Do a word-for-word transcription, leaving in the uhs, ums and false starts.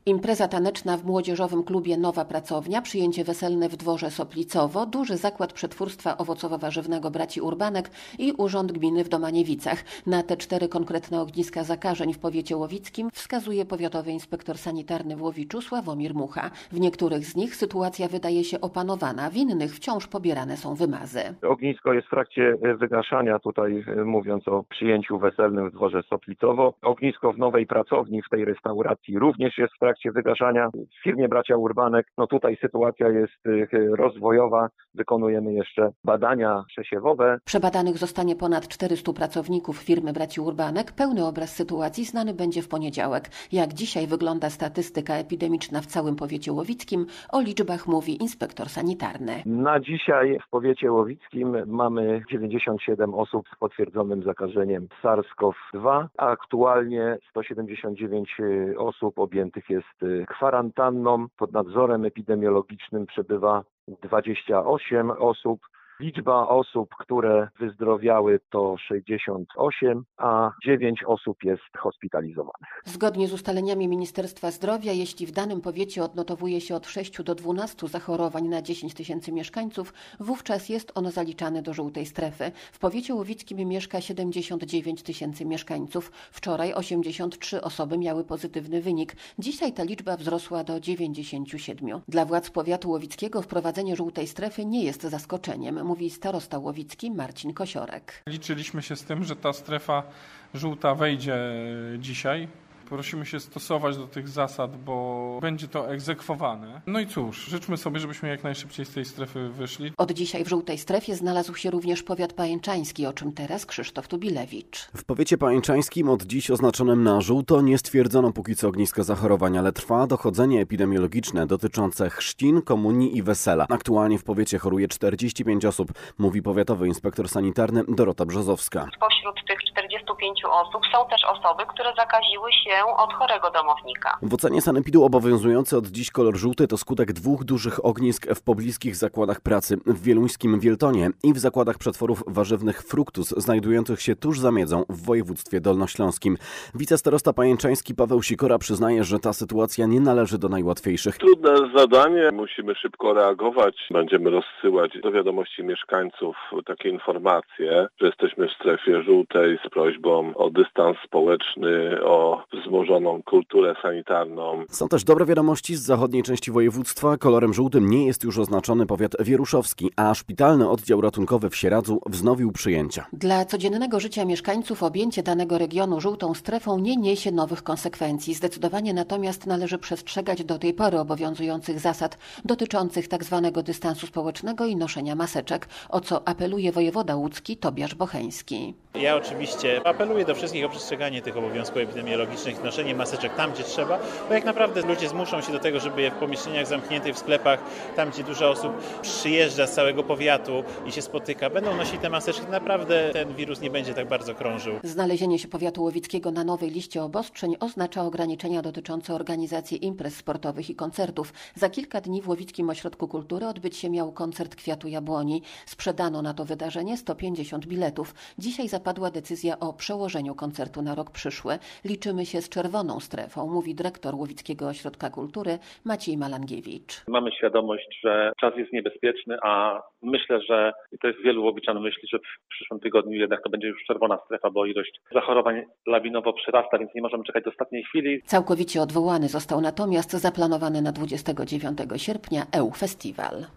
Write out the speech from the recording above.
Impreza taneczna w młodzieżowym klubie Nowa Pracownia, przyjęcie weselne w dworze Soplicowo, duży zakład przetwórstwa owocowo-warzywnego braci Urbanek i urząd gminy w Domaniewicach. Na te cztery konkretne ogniska zakażeń w powiecie łowickim wskazuje powiatowy inspektor sanitarny w Łowiczu Sławomir Mucha. W niektórych z nich sytuacja wydaje się opanowana, w innych wciąż pobierane są wymazy. Ognisko jest w trakcie wygaszania, tutaj mówiąc o przyjęciu weselnym w dworze Soplicowo. Ognisko w Nowej Pracowni, w tej restauracji, również jest w trakcie wygaszania. W firmie bracia Urbanek, no tutaj sytuacja jest rozwojowa. Wykonujemy jeszcze badania przesiewowe. Przebadanych zostanie ponad czterystu pracowników firmy braci Urbanek. Pełny obraz sytuacji znany będzie w poniedziałek. Jak dzisiaj wygląda statystyka epidemiczna w całym powiecie łowickim, o liczbach mówi inspektor sanitarny. Na dzisiaj w powiecie łowickim mamy dziewięćdziesiąt siedem osób z potwierdzonym zakażeniem SARS-CoV dwa, a aktualnie sto siedemdziesiąt dziewięć osób objętych jest kwarantanną. Pod nadzorem epidemiologicznym przebywa dwadzieścia osiem osób. Liczba osób, które wyzdrowiały, to sześćdziesiąt osiem, a dziewięć osób jest hospitalizowanych. Zgodnie z ustaleniami Ministerstwa Zdrowia, jeśli w danym powiecie odnotowuje się od sześciu do dwunastu zachorowań na dziesięć tysięcy mieszkańców, wówczas jest on zaliczany do żółtej strefy. W powiecie łowickim mieszka siedemdziesiąt dziewięć tysięcy mieszkańców. Wczoraj osiemdziesiąt trzy osoby miały pozytywny wynik. Dzisiaj ta liczba wzrosła do dziewięćdziesięciu siedmiu. Dla władz powiatu łowickiego wprowadzenie żółtej strefy nie jest zaskoczeniem, mówi starosta łowicki Marcin Kosiorek. Liczyliśmy się z tym, że ta strefa żółta wejdzie dzisiaj. Prosimy się stosować do tych zasad, bo będzie to egzekwowane. No i cóż, życzmy sobie, żebyśmy jak najszybciej z tej strefy wyszli. Od dzisiaj w żółtej strefie znalazł się również powiat pajęczański, o czym teraz Krzysztof Tubilewicz. W powiecie pajęczańskim od dziś oznaczonym na żółto nie stwierdzono póki co ogniska zachorowań, ale trwa dochodzenie epidemiologiczne dotyczące chrzcin, komunii i wesela. Aktualnie w powiecie choruje czterdzieści pięć osób, mówi powiatowy inspektor sanitarny Dorota Brzozowska. Spośród tych czterdziestu pięciu osób są też osoby, które zakaziły się od chorego domownika. W ocenie sanepidu obowiązujący od dziś kolor żółty to skutek dwóch dużych ognisk w pobliskich zakładach pracy w wieluńskim Wieltonie i w zakładach przetworów warzywnych Fructus, znajdujących się tuż za Miedzą w województwie dolnośląskim. Wicestarosta pajęczański Paweł Sikora przyznaje, że ta sytuacja nie należy do najłatwiejszych. Trudne zadanie, musimy szybko reagować. Będziemy rozsyłać do wiadomości mieszkańców takie informacje, że jesteśmy w strefie żółtej z prośbą o dystans społeczny, o wzmożoną kulturę sanitarną. Są też dobre wiadomości z zachodniej części województwa. Kolorem żółtym nie jest już oznaczony powiat wieruszowski, a szpitalny oddział ratunkowy w Sieradzu wznowił przyjęcia. Dla codziennego życia mieszkańców objęcie danego regionu żółtą strefą nie niesie nowych konsekwencji. Zdecydowanie natomiast należy przestrzegać do tej pory obowiązujących zasad dotyczących tzw. dystansu społecznego i noszenia maseczek, o co apeluje wojewoda łódzki Tobiasz Bocheński. Ja oczywiście apeluję do wszystkich o przestrzeganie tych obowiązków epidemiologicznych, noszenie maseczek tam, gdzie trzeba, bo jak naprawdę ludzie zmuszą się do tego, żeby je w pomieszczeniach zamkniętych, w sklepach, tam, gdzie dużo osób przyjeżdża z całego powiatu i się spotyka, będą nosić te maseczki, naprawdę ten wirus nie będzie tak bardzo krążył. Znalezienie się powiatu łowickiego na nowej liście obostrzeń oznacza ograniczenia dotyczące organizacji imprez sportowych i koncertów. Za kilka dni w Łowickim Ośrodku Kultury odbyć się miał koncert Kwiatu Jabłoni. Sprzedano na to wydarzenie sto pięćdziesiąt biletów. Dzisiaj zapadła decyzja o przełożeniu koncertu na rok przyszły. Liczymy się z czerwoną strefą, mówi dyrektor Łowickiego Ośrodka Kultury Maciej Malangiewicz. Mamy świadomość, że czas jest niebezpieczny, a myślę, że i to jest wielu Łowiczan myśli, że w przyszłym tygodniu jednak to będzie już czerwona strefa, bo ilość zachorowań lawinowo przyrasta, więc nie możemy czekać do ostatniej chwili. Całkowicie odwołany został natomiast zaplanowany na dwudziestego dziewiątego sierpnia E U Festiwal.